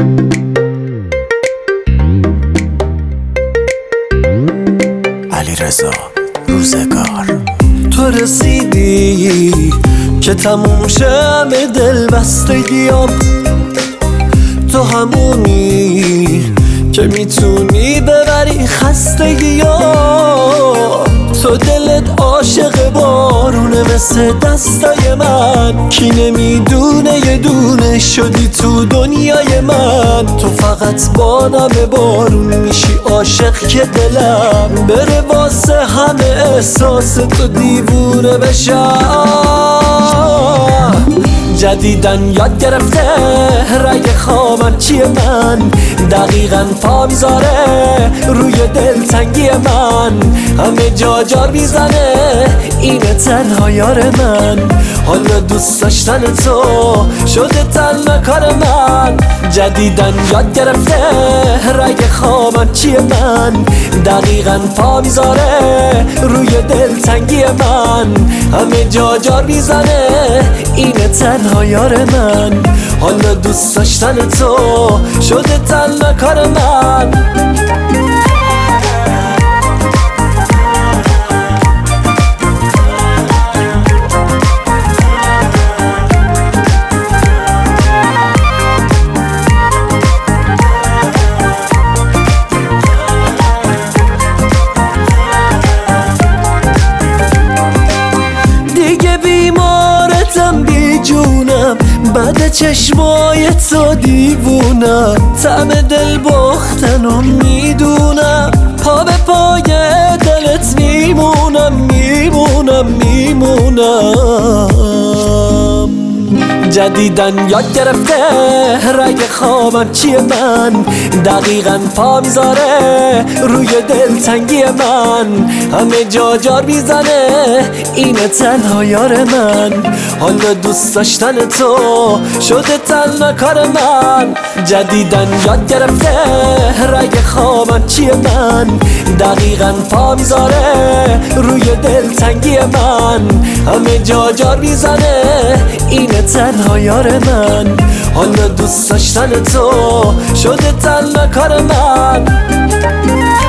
علیرضا روزگار. تو رسیدی که تموم شه همه دل بستگیام، تو همونی که میتونی ببری خستگیام. تو دلت عاشق بارونه مثل دستای من، کی نمیدونه یه دونه شدی تو دنیای من. تو فقط با نم بارون میشی عاشق که دلم بره واسه همه احساس تو دیوونه بشم. جدیدن یاد گرفته رگ خامن چیه من، دقیقاً پا میذاره روی دلتنگی من. همه جا جار میزنه اینه تنها یار من، حالا دوست داشتن تو شده تنها کار من. جدیدن یاد گرفته رگ خامن چیه من، دقیقاً پا میذاره روی دلتنگی من. همه جا جار میزنه اینه تنها یار من، حالا دوست داشتن تو شده تنها کار من. جونم بعد چشمای تو دیوونم، طعم دل باختنو میدونم، پا به پای دلت میمونم میمونم میمونم. جدیدن یاد گرفته رگ خوابم چیه من، دقیقاً پا میذاره روی دلتنگی من. همه جا جار میزنه اینه تنها یار من، حالا دوست داشتن تو شده تنها کار من. جدیدن یاد گرفته رگ خوابم چیه من، دقیقاً پا میذاره روی دلتنگی من. همه جا جار میزنه اینه تنها یار من، حالا دوست داشتن تو شده تنها کار من.